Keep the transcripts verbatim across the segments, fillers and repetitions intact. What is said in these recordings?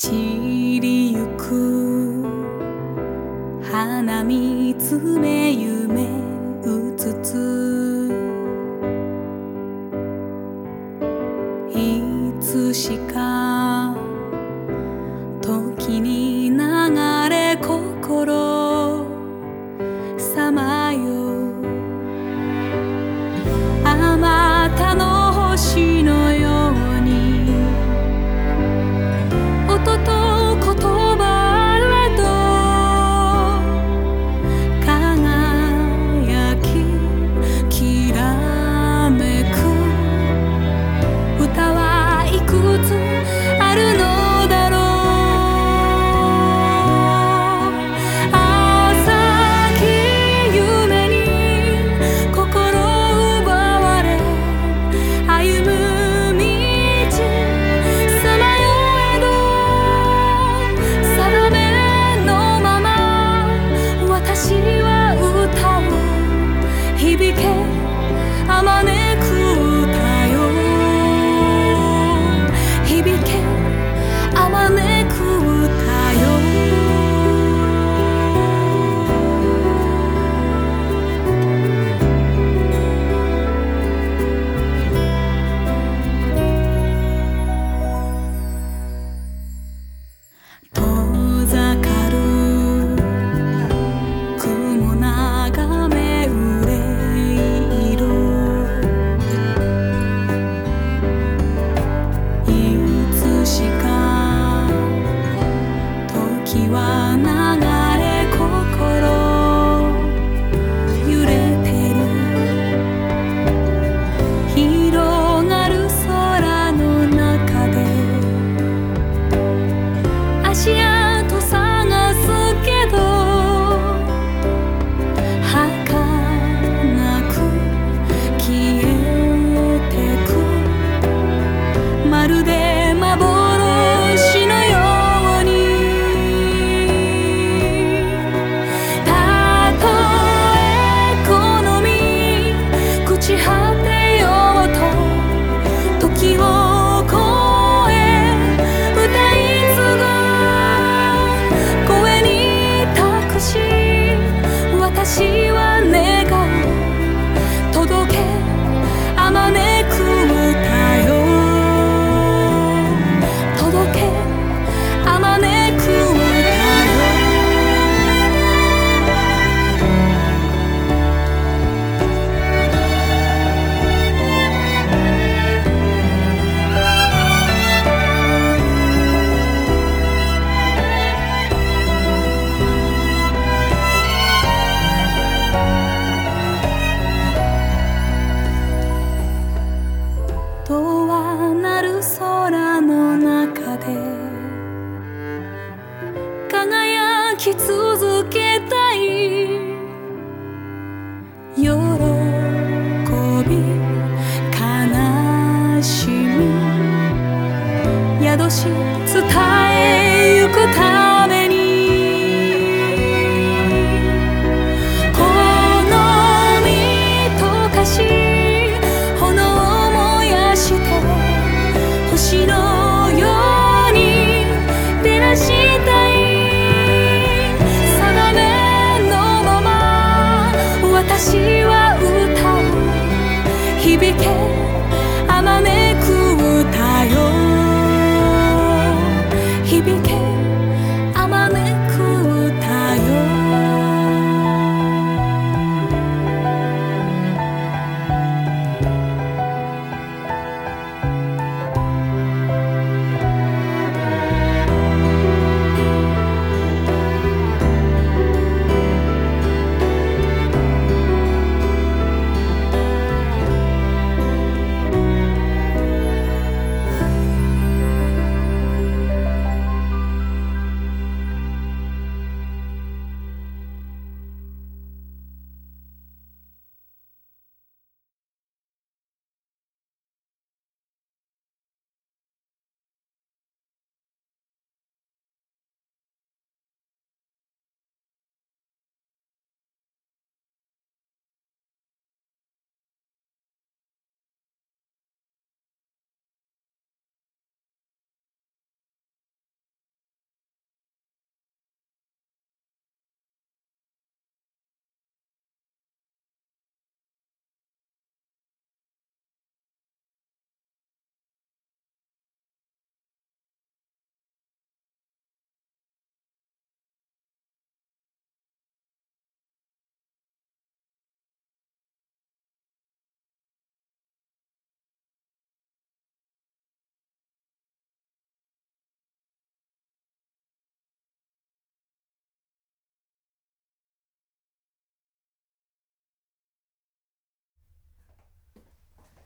散りゆく花見つめ夢うつついつしか時に流れ心さまよあまたの星のように音と言葉れど輝ききらめく歌はいくつあるのだろう浅き夢に心奪われ歩む道さまよえど定めのまま私は歌う響けあまねく歌よ響けあまねく歌よ遠ざかる雲眺め憂い色いつしか時は流れ心揺れてる広がる空の中で足跡探すけど儚く消えてくまるで幻のようにたとえこの身朽ち果てようと時を越え歌い継ぐ声に託し私は願う届けあまねく歌よ届けあまねく歌よとはなる空の中で輝き続けたい喜び悲しみ宿し伝えゆくためにこの身溶かし星のように照らしたい定めのまま私は歌う響けあまねく歌よ響け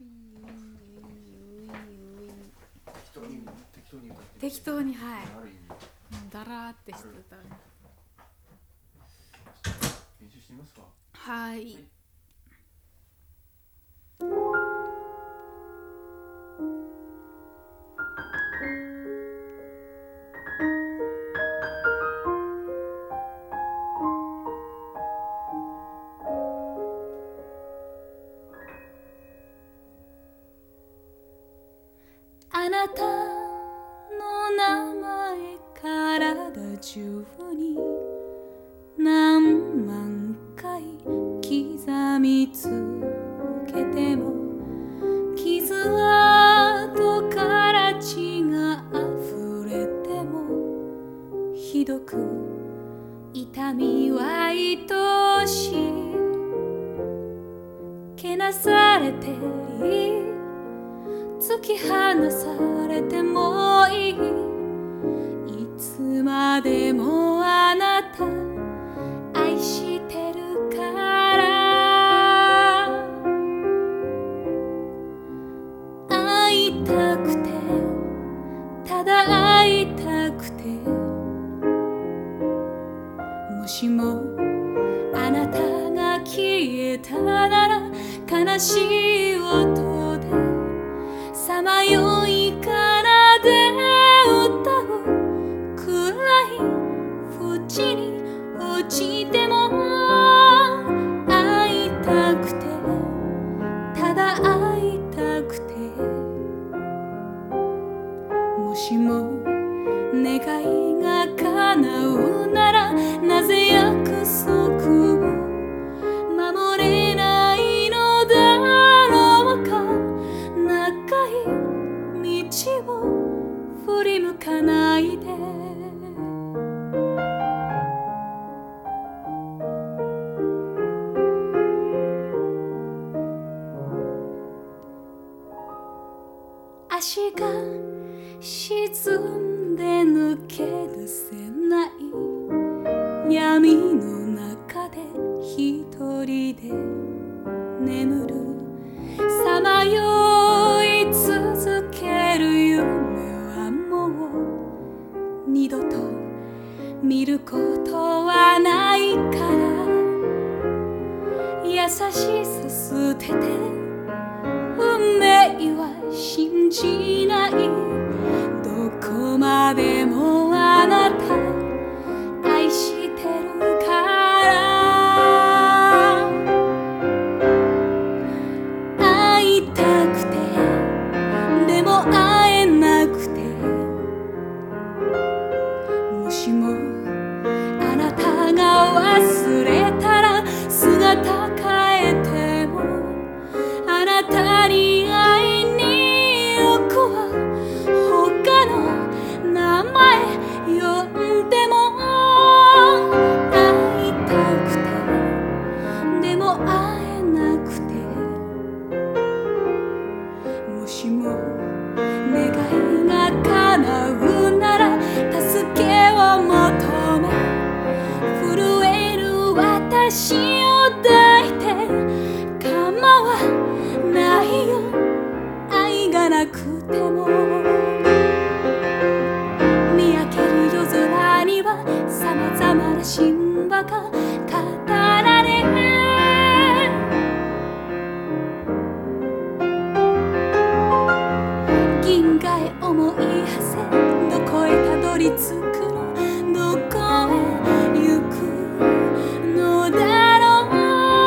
適当に適当に歌って適当に、はい。 ある意味もうだらーってしてた。 練習してみますか。 はい。はいあなたの名前体中に何万回刻みつけても傷跡から血が溢れてもひどく痛みは愛しいけなされていい突き放されてもいいいつまでもあなた愛してるから会いたくてただ会いたくてもしもあなたが消えたなら悲しい音でさまよい奏で歌う暗い淵に落ちても会いたくてただ会いたくてもしも願いが叶うならなぜ約束を守れないのだろうか長い道を振り向かないで足が沈んで抜け出せない闇の中で一人で眠るさまよい続ける夢はもう二度と見ることはないから優しさ捨てて運命は信じないどこまでもあなた愛してるから会いたくてでも会えなくてもしもあなたが忘れたら姿変えてもあなたに会いに行くわ他の名前呼んでも会いたくてでも会えなくてもしも願いが叶うなら助けを求め震える私を抱いて構わないよ愛がなくても見上げる夜空にはさまざまな神話が語られ銀河へ思い馳せどこへたどり着くのどこへ行くのだろう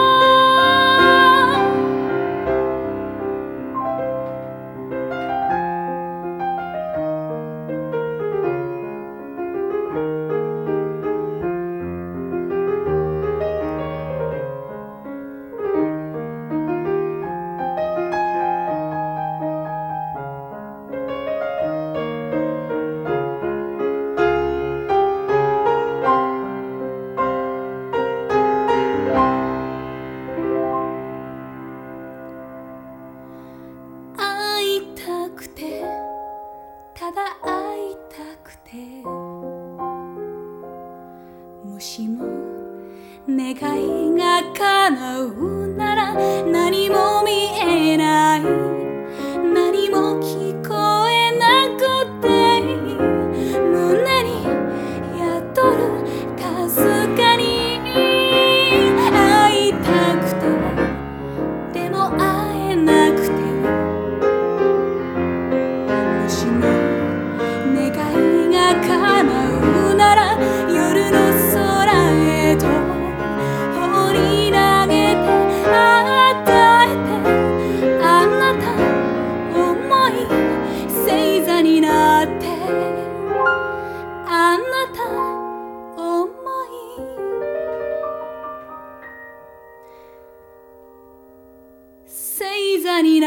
会いたくてただ会いたくてもしも願いが叶うなら何も見えない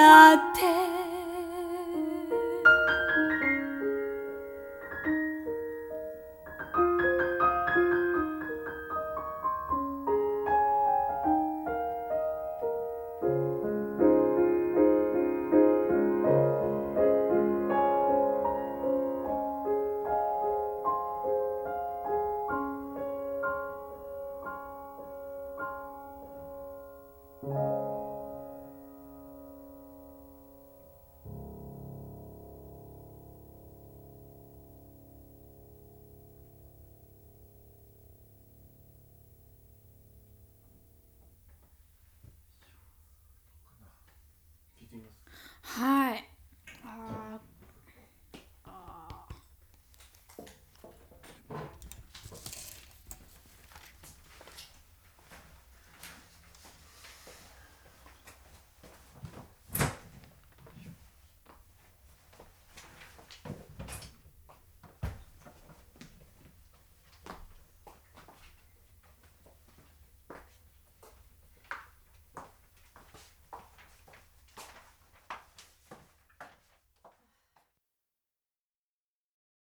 あって